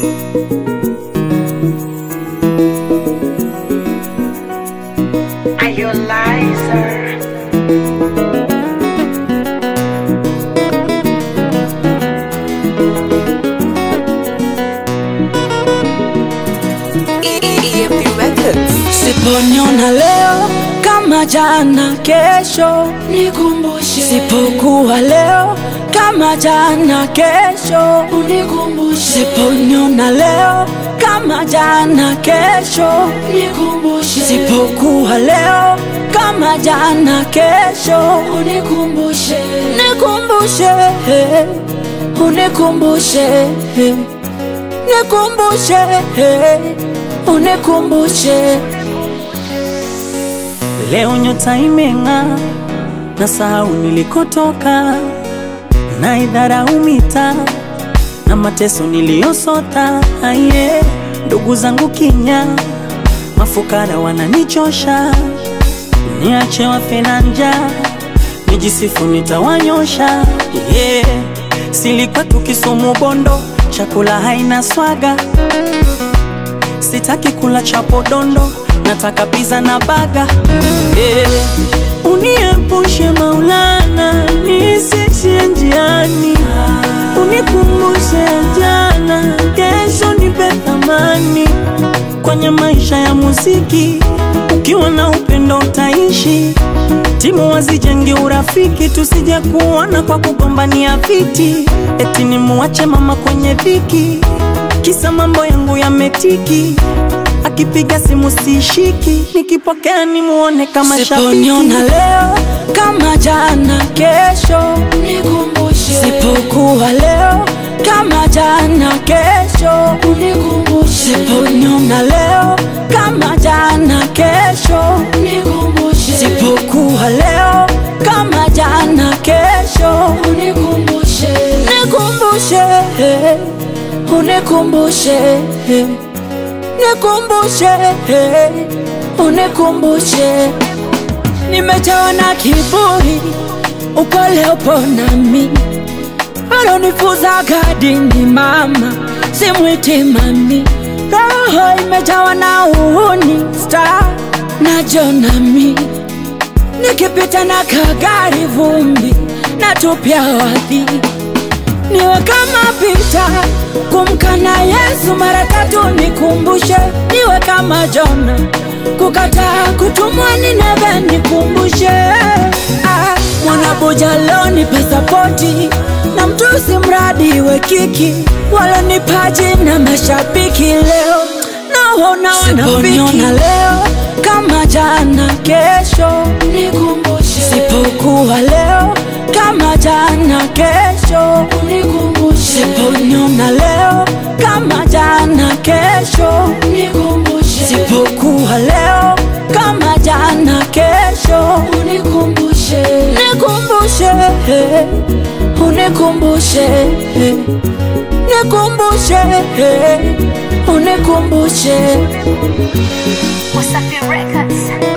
Are you a liar? Siponiona leo kama jana, kesho nikumbushe. Sipokuwa leo kama jana, kesho unikumbushe. Siponiona leo kama jana, kesho nikumbushe. Sipokuwa leo kama jana, kesho unikumbushe. Nikumbushe, unikumbushe, nikumbushe, unikumbushe. Leo nyota imeng'aa, nasahau nilikotoka, na idharau mitaa na mateso niliyosota. Aye, ndugu zangu kinya, mafukara wananichosha, niache wafe na njaa, nijisifu nitawanyosha. Yeah, silikuwa tukisumu Bondo, chakula haina swaga. Sitaki kula chapo dondo, nataka pizza na baga. Uniepushe Maulana, nisishie njiani. Unikumbushe jana, kesho nipe thamani. Kwenye maisha ya muziki, ukiwa na upendo utaishi. Timu wazijenge urafiki, tusije kuona kwa kugombania viti. Eti nimuache mama kwenye dhiki, kisa mambo yangu yametiki. Akipiga simu sishiki, nikipokea nimuone kama shabiki. Siponiona leo kama jana, kesho nikumbushe. Sipokuwa leo kama jana, kesho unikumbushe. Siponiona leo kama jana, kesho nikumbushe. Sipokuwa leo kama jana, kesho unikumbushe. Nikumbushe, unikumbushe, nikumbushe, unikumbushe. Nimejawa na kiburi, uko leo upo nami. Alonifuza gadini mama, simwiti mami. Roho imejawa na uhuni, star na jonami. Nikipita na kagari vumbi, natupia wadhi. Niwe kama Pita, kumkana Yesu mara 3 nikumbushe. Niwe kama Jona, kukataa kutumwa Nineve nikumbushe. Mwanabuja leo ni pasapoti, na mtusi mradi we kiki. Walonipa jina mashabiki, leo naona wanafiki. Siponiona leo kama jana, kesho nikumbushe. Sipokuwa leo kama jana, kesho unikumbushe. Siponiona leo kama jana, kesho unikumbushe. Sipokuwa leo kama jana, kesho unikumbushe. Nikumbushe, unikumbushe, nikumbushe, unikumbushe. Wasafi Records.